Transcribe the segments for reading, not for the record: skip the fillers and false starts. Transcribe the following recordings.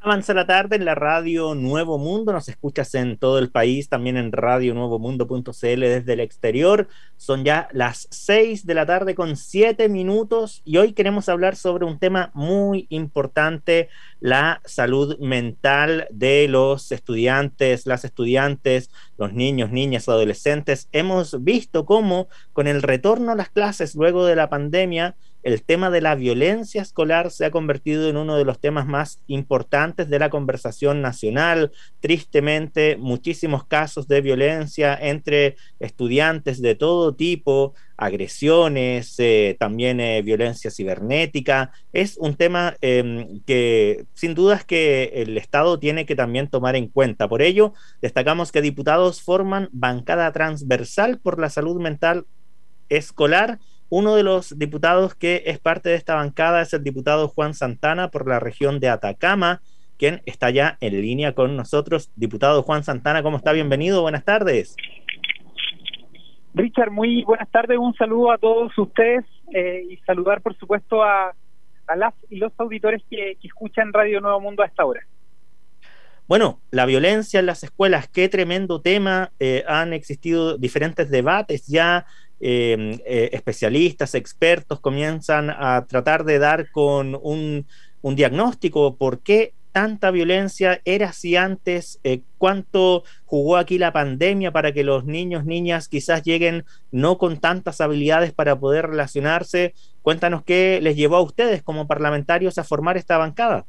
Avanza la tarde en la radio Nuevo Mundo, nos escuchas en todo el país, también en radionuevomundo.cl desde el exterior. Son ya las 6 de la tarde con 7 minutos y hoy queremos hablar sobre un tema muy importante, la salud mental de los estudiantes, las estudiantes, los niños, niñas, adolescentes. Hemos visto cómo con el retorno a las clases luego de la pandemia, el tema de la violencia escolar se ha convertido en uno de los temas más importantes de la conversación nacional. Tristemente, muchísimos casos de violencia entre estudiantes de todo tipo, agresiones, también violencia cibernética. Es un tema que sin dudas que el Estado tiene que también tomar en cuenta. Por ello, destacamos que diputados forman bancada transversal por la salud mental escolar. Uno de los diputados que es parte de esta bancada es el diputado Juan Santana por la región de Atacama, quien está ya en línea con nosotros. Diputado Juan Santana, ¿cómo está? Bienvenido, buenas tardes. Richard, muy buenas tardes, un saludo a todos ustedes y saludar por supuesto a las y los auditores que escuchan Radio Nuevo Mundo a esta hora. Bueno, la violencia en las escuelas, qué tremendo tema. Han existido diferentes debates ya, especialistas, expertos comienzan a tratar de dar con un diagnóstico. ¿Por qué tanta violencia? ¿Era así antes? ¿Cuánto jugó aquí la pandemia para que los niños, niñas quizás lleguen no con tantas habilidades para poder relacionarse? Cuéntanos qué les llevó a ustedes como parlamentarios a formar esta bancada.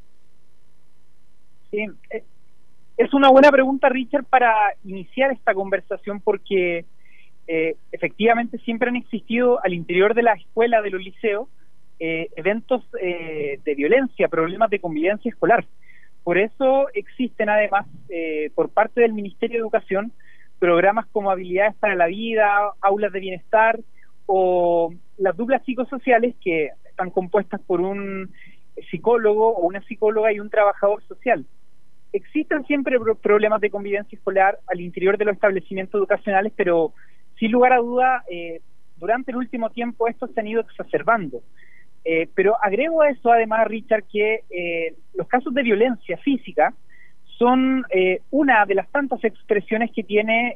Sí, es una buena pregunta, Richard, para iniciar esta conversación porque efectivamente siempre han existido al interior de la escuela, de los liceos, eventos de violencia, problemas de convivencia escolar. Por eso existen además, por parte del Ministerio de Educación, programas como Habilidades para la Vida, Aulas de Bienestar o las duplas psicosociales que están compuestas por un psicólogo o una psicóloga y un trabajador social. Existen siempre problemas de convivencia escolar al interior de los establecimientos educacionales, pero sin lugar a duda, durante el último tiempo estos se han ido exacerbando. Pero agrego a eso además, Richard, que los casos de violencia física son una de las tantas expresiones que tiene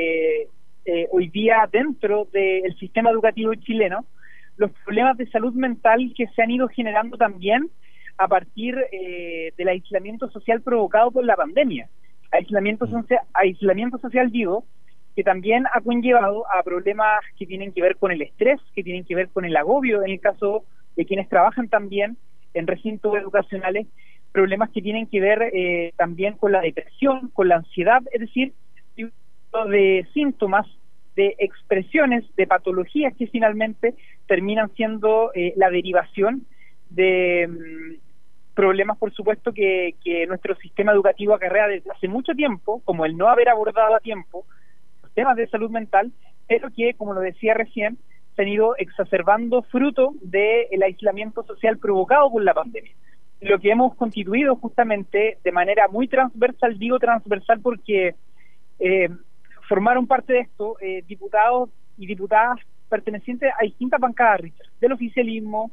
hoy día dentro del sistema educativo chileno, los problemas de salud mental que se han ido generando también a partir del aislamiento social provocado por la pandemia. Aislamiento social, digo, que también ha conllevado a problemas que tienen que ver con el estrés, que tienen que ver con el agobio, en el caso de quienes trabajan también en recintos educacionales, problemas que tienen que ver también con la depresión, con la ansiedad, es decir, de síntomas, de expresiones, de patologías que finalmente terminan siendo la derivación de problemas, por supuesto, que nuestro sistema educativo acarrea desde hace mucho tiempo, como el no haber abordado a tiempo los temas de salud mental, pero que, como lo decía recién, se han ido exacerbando fruto del aislamiento social provocado por la pandemia. Lo que hemos constituido justamente de manera muy transversal, digo transversal porque formaron parte de esto diputados y diputadas pertenecientes a distintas bancadas, Richard, del oficialismo,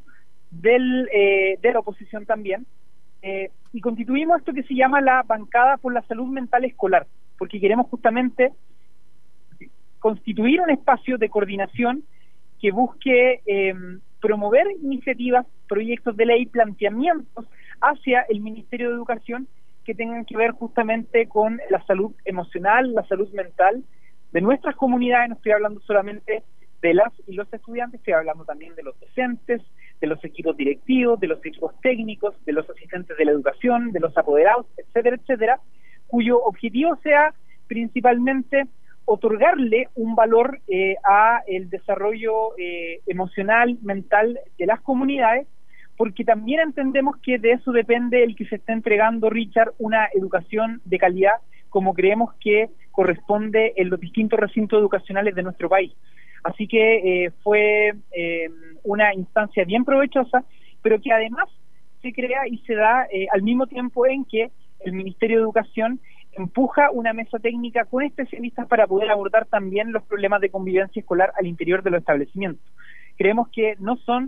de la oposición también, y constituimos esto que se llama la bancada por la salud mental escolar, porque queremos justamente constituir un espacio de coordinación que busque promover iniciativas, proyectos de ley, planteamientos hacia el Ministerio de Educación que tengan que ver justamente con la salud emocional, la salud mental de nuestras comunidades. No estoy hablando solamente de las y los estudiantes, estoy hablando también de los docentes, de los equipos directivos, de los equipos técnicos, de los asistentes de la educación, de los apoderados, etcétera, etcétera, cuyo objetivo sea principalmente otorgarle un valor a el desarrollo emocional, mental de las comunidades, porque también entendemos que de eso depende el que se esté entregando, Richard, una educación de calidad como creemos que corresponde en los distintos recintos educacionales de nuestro país. Así que fue una instancia bien provechosa, pero que además se crea y se da al mismo tiempo en que el Ministerio de Educación empuja una mesa técnica con especialistas para poder abordar también los problemas de convivencia escolar al interior de los establecimientos. Creemos que no son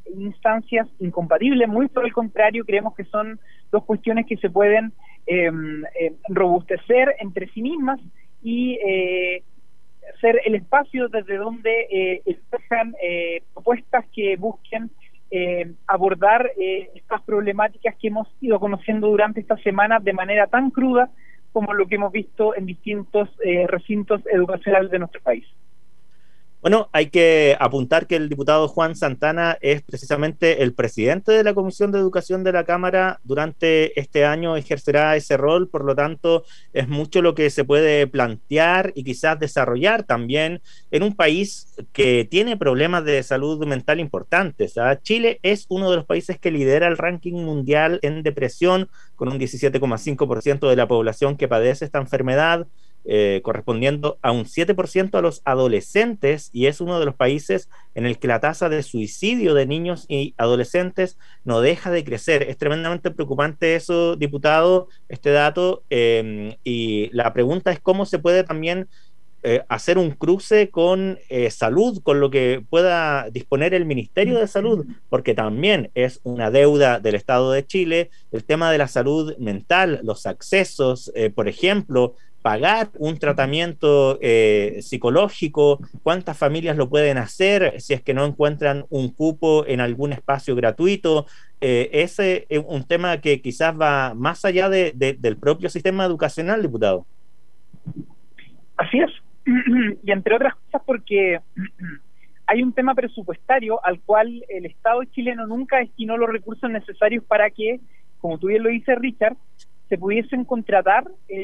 instancias incompatibles, muy por el contrario, creemos que son dos cuestiones que se pueden robustecer entre sí mismas y ser el espacio desde donde dejan propuestas que busquen abordar estas problemáticas que hemos ido conociendo durante estas semanas de manera tan cruda como lo que hemos visto en distintos recintos educacionales de nuestro país. Bueno, hay que apuntar que el diputado Juan Santana es precisamente el presidente de la Comisión de Educación de la Cámara. Durante este año ejercerá ese rol, por lo tanto es mucho lo que se puede plantear y quizás desarrollar también en un país que tiene problemas de salud mental importantes. Chile es uno de los países que lidera el ranking mundial en depresión, con un 17,5% de la población que padece esta enfermedad. Correspondiendo a un 7% a los adolescentes, y es uno de los países en el que la tasa de suicidio de niños y adolescentes no deja de crecer. Es tremendamente preocupante eso, diputado, este dato, y la pregunta es cómo se puede también hacer un cruce con salud, con lo que pueda disponer el Ministerio de Salud, porque también es una deuda del Estado de Chile el tema de la salud mental, los accesos, por ejemplo, pagar un tratamiento psicológico, cuántas familias lo pueden hacer si es que no encuentran un cupo en algún espacio gratuito. Ese es un tema que quizás va más allá del propio sistema educacional, diputado. Así es, y entre otras cosas porque hay un tema presupuestario al cual el Estado chileno nunca destinó los recursos necesarios para que, como tú bien lo dices, Richard, se pudiesen contratar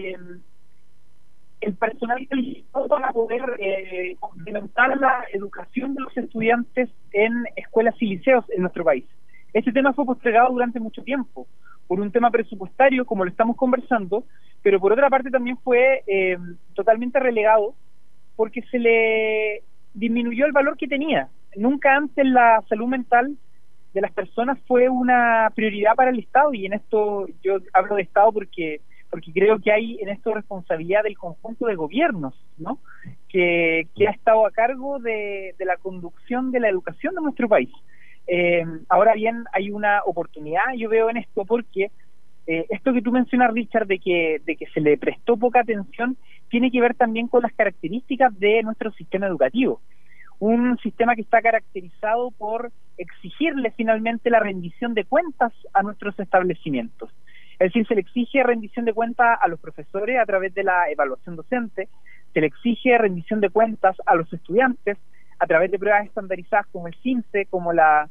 el personal calificado para poder complementar la educación de los estudiantes en escuelas y liceos en nuestro país. Ese tema fue postergado durante mucho tiempo, por un tema presupuestario, como lo estamos conversando, pero por otra parte también fue totalmente relegado porque se le disminuyó el valor que tenía. Nunca antes la salud mental de las personas fue una prioridad para el Estado, y en esto yo hablo de Estado porque creo que hay en esto responsabilidad del conjunto de gobiernos, ¿no? que ha estado a cargo de la conducción de la educación de nuestro país. Ahora bien, hay una oportunidad, yo veo en esto, porque esto que tú mencionas, Richard, de que se le prestó poca atención, tiene que ver también con las características de nuestro sistema educativo. Un sistema que está caracterizado por exigirle finalmente la rendición de cuentas a nuestros establecimientos. Es decir, se le exige rendición de cuentas a los profesores a través de la evaluación docente, se le exige rendición de cuentas a los estudiantes a través de pruebas estandarizadas como el CINCE, como la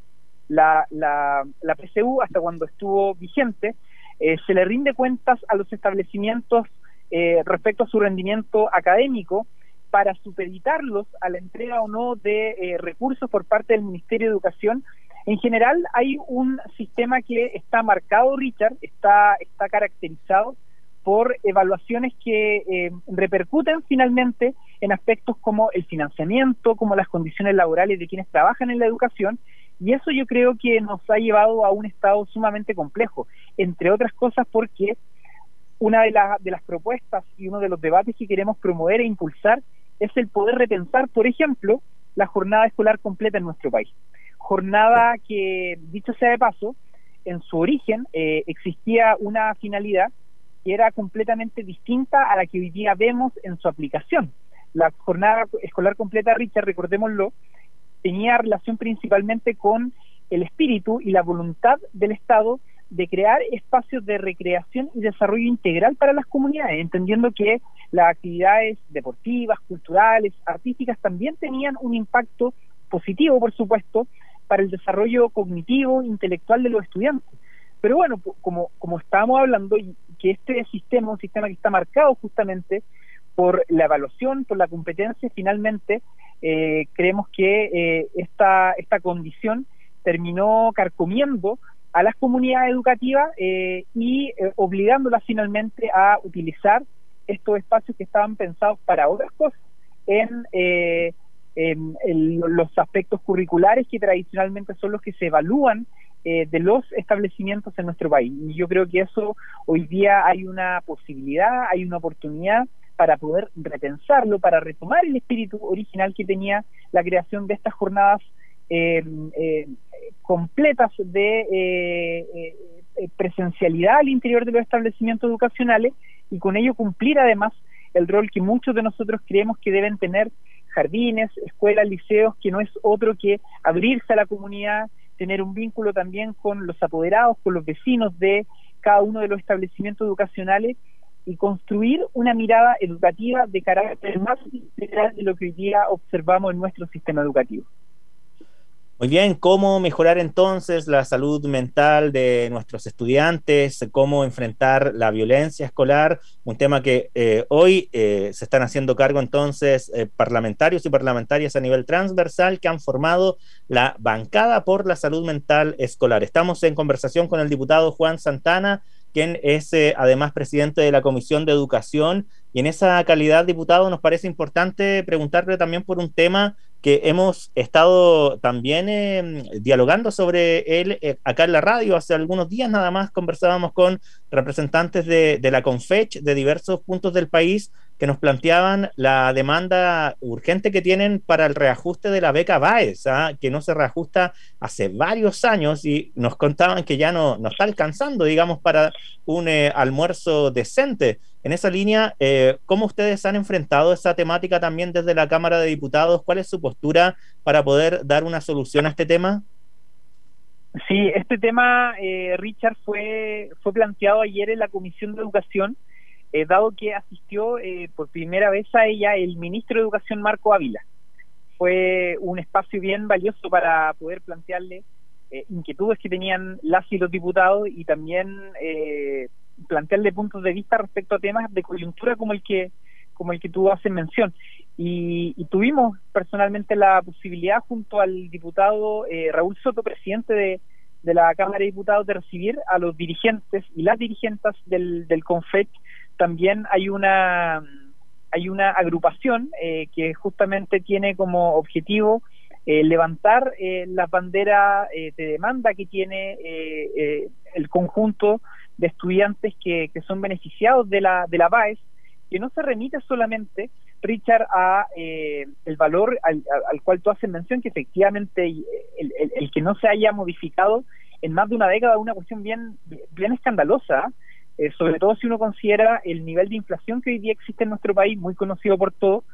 PSU, hasta cuando estuvo vigente. Se le rinde cuentas a los establecimientos respecto a su rendimiento académico para supeditarlos a la entrega o no de recursos por parte del Ministerio de Educación. En general hay un sistema que está marcado, Richard, está caracterizado por evaluaciones que repercuten finalmente en aspectos como el financiamiento, como las condiciones laborales de quienes trabajan en la educación, y eso yo creo que nos ha llevado a un estado sumamente complejo, entre otras cosas porque una de las propuestas y uno de los debates que queremos promover e impulsar es el poder repensar, por ejemplo, la jornada escolar completa en nuestro país. Jornada que, dicho sea de paso, en su origen existía una finalidad que era completamente distinta a la que hoy día vemos en su aplicación. La jornada escolar completa, Richard, recordémoslo, tenía relación principalmente con el espíritu y la voluntad del Estado de crear espacios de recreación y desarrollo integral para las comunidades, entendiendo que las actividades deportivas, culturales, artísticas también tenían un impacto positivo, por supuesto, para el desarrollo cognitivo, intelectual de los estudiantes. Pero bueno, como estábamos hablando, y que este sistema, un sistema que está marcado justamente por la evaluación, por la competencia, finalmente creemos que esta condición terminó carcomiendo a las comunidades educativas y obligándolas finalmente a utilizar estos espacios que estaban pensados para otras cosas en los aspectos curriculares que tradicionalmente son los que se evalúan de los establecimientos en nuestro país. Y yo creo que eso hoy día hay una posibilidad, hay una oportunidad para poder repensarlo, para retomar el espíritu original que tenía la creación de estas jornadas completas de presencialidad al interior de los establecimientos educacionales y con ello cumplir además el rol que muchos de nosotros creemos que deben tener jardines, escuelas, liceos, que no es otro que abrirse a la comunidad, tener un vínculo también con los apoderados, con los vecinos de cada uno de los establecimientos educacionales y construir una mirada educativa de carácter más integral de lo que hoy día observamos en nuestro sistema educativo. Muy bien, ¿cómo mejorar entonces la salud mental de nuestros estudiantes? ¿Cómo enfrentar la violencia escolar? Un tema que hoy se están haciendo cargo entonces parlamentarios y parlamentarias a nivel transversal que han formado la bancada por la salud mental escolar. Estamos en conversación con el diputado Juan Santana, quien es además presidente de la Comisión de Educación, y en esa calidad, diputado, nos parece importante preguntarle también por un tema que hemos estado también dialogando sobre él acá en la radio. Hace algunos días nada más conversábamos con representantes de la CONFECH de diversos puntos del país que nos planteaban la demanda urgente que tienen para el reajuste de la beca BAES, que no se reajusta hace varios años, y nos contaban que ya no está alcanzando, digamos, para un almuerzo decente. En esa línea, ¿cómo ustedes han enfrentado esa temática también desde la Cámara de Diputados? ¿Cuál es su postura para poder dar una solución a este tema? Sí, este tema, Richard, fue planteado ayer en la Comisión de Educación, dado que asistió por primera vez a ella el ministro de Educación, Marco Ávila. Fue un espacio bien valioso para poder plantearle inquietudes que tenían las y los diputados y también plantearle puntos de vista respecto a temas de coyuntura como el que tú haces mención. Y tuvimos personalmente la posibilidad, junto al diputado Raúl Soto, presidente de la Cámara de Diputados, de recibir a los dirigentes y las dirigentes del CONFECH. También hay una agrupación que justamente tiene como objetivo levantar las banderas de demanda que tiene el conjunto de estudiantes que son beneficiados de la BAES, que no se remite solamente, Richard, a el valor al cual tú haces mención, que efectivamente el que no se haya modificado en más de una década es una cuestión bien escandalosa, sobre todo si uno considera el nivel de inflación que hoy día existe en nuestro país, muy conocido por todos,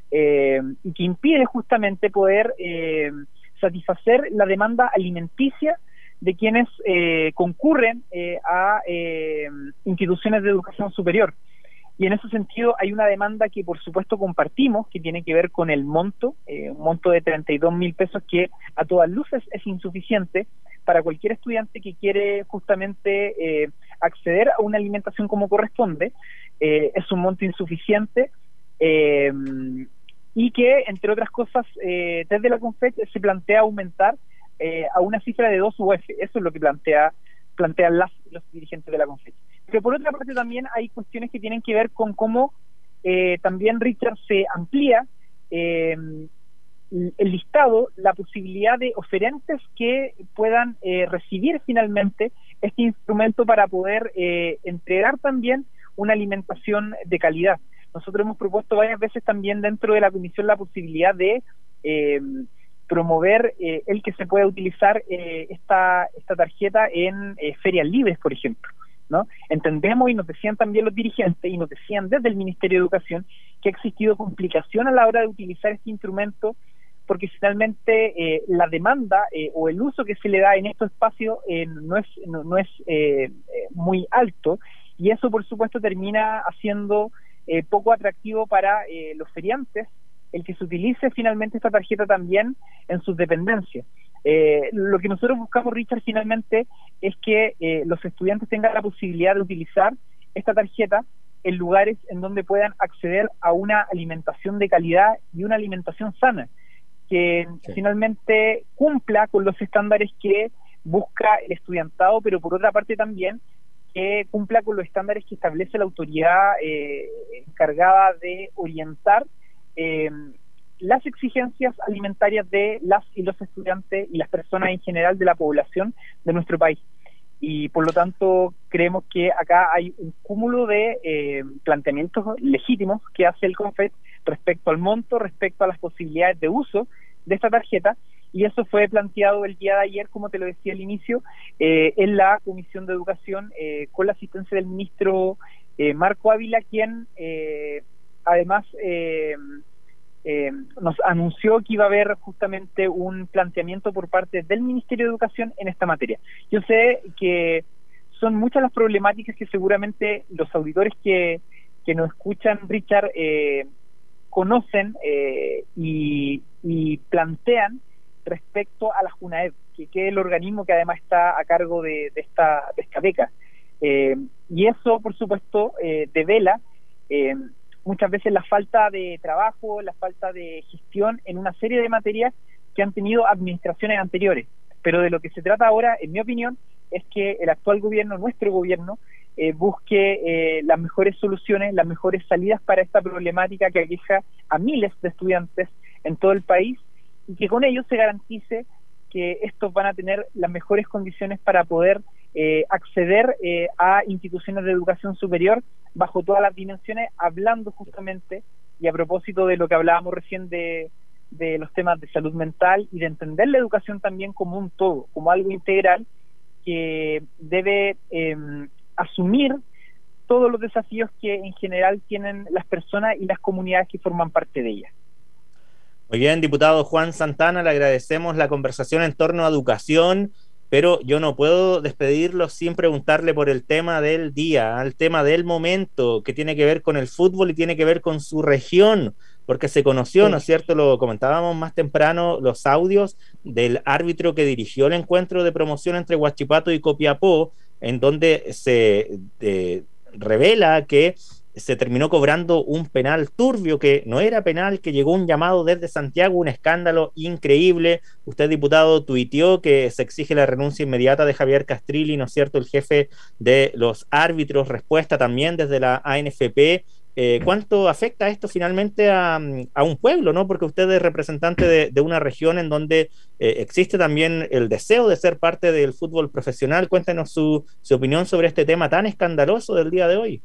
y que impide justamente poder satisfacer la demanda alimenticia de quienes concurren a instituciones de educación superior. Y en ese sentido hay una demanda que por supuesto compartimos, que tiene que ver con el monto, un monto de 32.000 pesos que a todas luces es insuficiente para cualquier estudiante que quiere justamente acceder a una alimentación como corresponde. Es un monto insuficiente y que, entre otras cosas, desde la CONFECH se plantea aumentar a una cifra de 2 UF. Eso es lo que plantean los dirigentes de la CONFECH. Pero por otra parte también hay cuestiones que tienen que ver con cómo también, Richard, se amplía el listado, la posibilidad de oferentes que puedan recibir finalmente este instrumento para poder entregar también una alimentación de calidad. Nosotros hemos propuesto varias veces también dentro de la comisión la posibilidad de promover el que se pueda utilizar esta tarjeta en ferias libres, por ejemplo, ¿no? Entendemos, y nos decían también los dirigentes, y nos decían desde el Ministerio de Educación, que ha existido complicación a la hora de utilizar este instrumento, porque finalmente la demanda o el uso que se le da en estos espacios no es muy alto, y eso por supuesto termina haciendo poco atractivo para los feriantes el que se utilice finalmente esta tarjeta también en sus dependencias. Lo que nosotros buscamos, Richard, finalmente es que los estudiantes tengan la posibilidad de utilizar esta tarjeta en lugares en donde puedan acceder a una alimentación de calidad y una alimentación sana, que finalmente cumpla con los estándares que busca el estudiantado, pero por otra parte también que cumpla con los estándares que establece la autoridad encargada de orientar las exigencias alimentarias de las y los estudiantes y las personas en general de la población de nuestro país. Y por lo tanto creemos que acá hay un cúmulo de planteamientos legítimos que hace el CONFECH respecto al monto, respecto a las posibilidades de uso de esta tarjeta, y eso fue planteado el día de ayer, como te lo decía al inicio, en la Comisión de Educación, con la asistencia del ministro Marco Ávila, quien además nos anunció que iba a haber justamente un planteamiento por parte del Ministerio de Educación en esta materia. Yo sé que son muchas las problemáticas que seguramente los auditores que nos escuchan, Richard, conocen y plantean respecto a la JUNAEB, que es el organismo que además está a cargo de esta beca. Y eso, por supuesto, devela muchas veces la falta de trabajo, la falta de gestión en una serie de materias que han tenido administraciones anteriores. Pero de lo que se trata ahora, en mi opinión, es que el actual gobierno, nuestro gobierno, busque las mejores soluciones, las mejores salidas para esta problemática que aqueja a miles de estudiantes en todo el país, y que con ello se garantice que estos van a tener las mejores condiciones para poder acceder a instituciones de educación superior bajo todas las dimensiones, hablando justamente, y a propósito de lo que hablábamos recién de los temas de salud mental y de entender la educación también como un todo, como algo integral que debe asumir todos los desafíos que en general tienen las personas y las comunidades que forman parte de ellas. Muy bien, diputado Juan Santana, le agradecemos la conversación en torno a educación, pero yo no puedo despedirlo sin preguntarle por el tema del día, el tema del momento, que tiene que ver con el fútbol y tiene que ver con su región, porque se conoció, ¿no es cierto?, lo comentábamos más temprano, los audios del árbitro que dirigió el encuentro de promoción entre Huachipato y Copiapó, en donde se revela que se terminó cobrando un penal turbio, que no era penal, que llegó un llamado desde Santiago, un escándalo increíble. Usted, diputado, tuiteó que se exige la renuncia inmediata de Javier Castrilli, ¿no es cierto?, el jefe de los árbitros, respuesta también desde la ANFP. ¿Cuánto afecta esto finalmente a un pueblo, ¿no? Porque usted es representante de una región en donde existe también el deseo de ser parte del fútbol profesional. Cuéntenos su opinión sobre este tema tan escandaloso del día de hoy.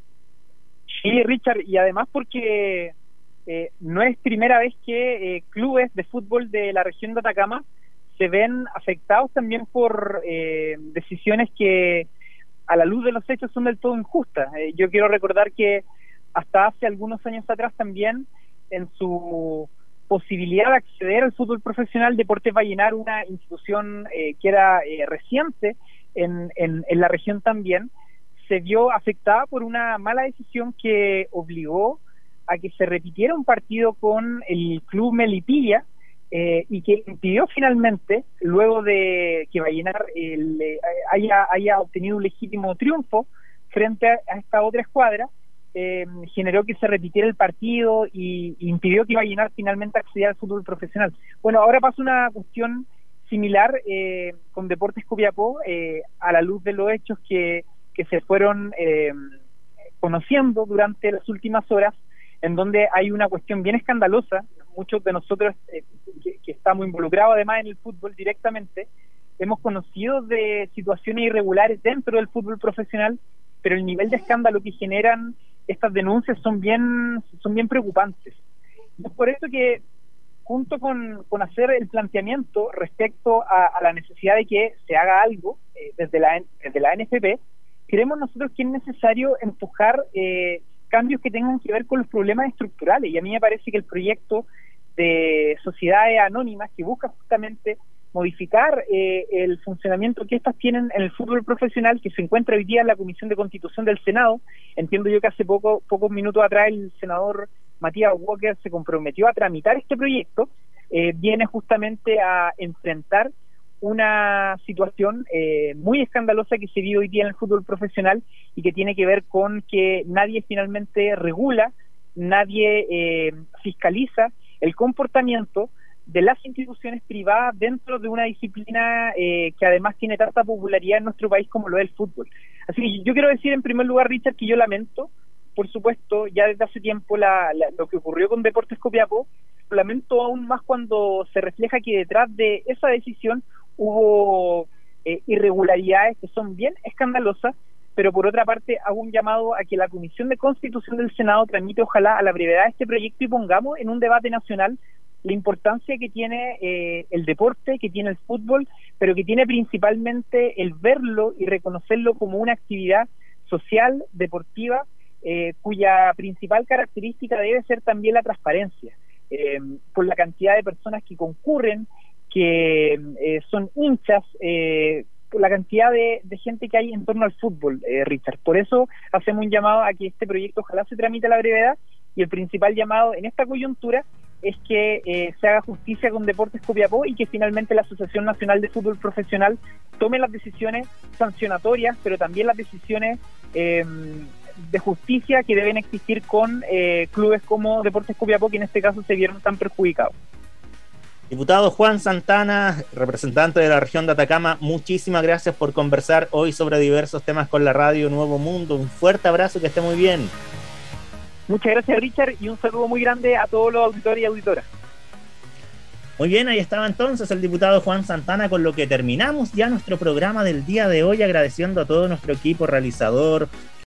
Sí, Richard, y además porque no es primera vez que clubes de fútbol de la región de Atacama se ven afectados también por decisiones que a la luz de los hechos son del todo injustas. Yo quiero recordar que hasta hace algunos años atrás también, en su posibilidad de acceder al fútbol profesional, Deportes Vallenar, una institución que era reciente en la región también, se vio afectada por una mala decisión que obligó a que se repitiera un partido con el club Melipilla y que impidió finalmente, luego de que Vallenar haya obtenido un legítimo triunfo frente a esta otra escuadra, generó que se repitiera el partido y impidió que Vallenar finalmente accediera al fútbol profesional. Bueno, ahora pasa una cuestión similar con Deportes Copiapó, a la luz de los hechos que se fueron conociendo durante las últimas horas, en donde hay una cuestión bien escandalosa. Muchos de nosotros que estamos involucrados además en el fútbol directamente, hemos conocido de situaciones irregulares dentro del fútbol profesional, pero el nivel de escándalo que generan estas denuncias son bien preocupantes. Y es por eso que, junto con hacer el planteamiento respecto a la necesidad de que se haga algo desde la ANFP, creemos nosotros que es necesario empujar cambios que tengan que ver con los problemas estructurales, y a mí me parece que el proyecto de sociedades anónimas que busca justamente modificar el funcionamiento que estas tienen en el fútbol profesional, que se encuentra hoy día en la Comisión de Constitución del Senado. Entiendo yo que hace pocos minutos atrás el senador Matías Walker se comprometió a tramitar este proyecto, viene justamente a enfrentar una situación muy escandalosa que se vive hoy día en el fútbol profesional y que tiene que ver con que nadie finalmente regula, nadie fiscaliza el comportamiento de las instituciones privadas dentro de una disciplina que además tiene tanta popularidad en nuestro país como lo es el fútbol. Así que yo quiero decir en primer lugar, Richard, que yo lamento, por supuesto, ya desde hace tiempo lo que ocurrió con Deportes Copiapó. Lamento aún más cuando se refleja que detrás de esa decisión hubo irregularidades que son bien escandalosas, pero por otra parte hago un llamado a que la Comisión de Constitución del Senado tramite ojalá a la brevedad este proyecto y pongamos en un debate nacional la importancia que tiene el deporte, que tiene el fútbol, pero que tiene principalmente el verlo y reconocerlo como una actividad social, deportiva, cuya principal característica debe ser también la transparencia, por la cantidad de personas que concurren, que son hinchas, por la cantidad de gente que hay en torno al fútbol, Richard. Por eso hacemos un llamado a que este proyecto ojalá se tramite a la brevedad, y el principal llamado en esta coyuntura es que se haga justicia con Deportes Copiapó y que finalmente la Asociación Nacional de Fútbol Profesional tome las decisiones sancionatorias, pero también las decisiones de justicia que deben existir con clubes como Deportes Copiapó, que en este caso se vieron tan perjudicados. Diputado Juan Santana, representante de la región de Atacama, muchísimas gracias por conversar hoy sobre diversos temas con la radio Nuevo Mundo. Un fuerte abrazo, que esté muy bien. Muchas gracias, Richard, y un saludo muy grande a todos los auditores y auditoras. Muy bien, ahí estaba entonces el diputado Juan Santana, con lo que terminamos ya nuestro programa del día de hoy, agradeciendo a todo nuestro equipo realizador,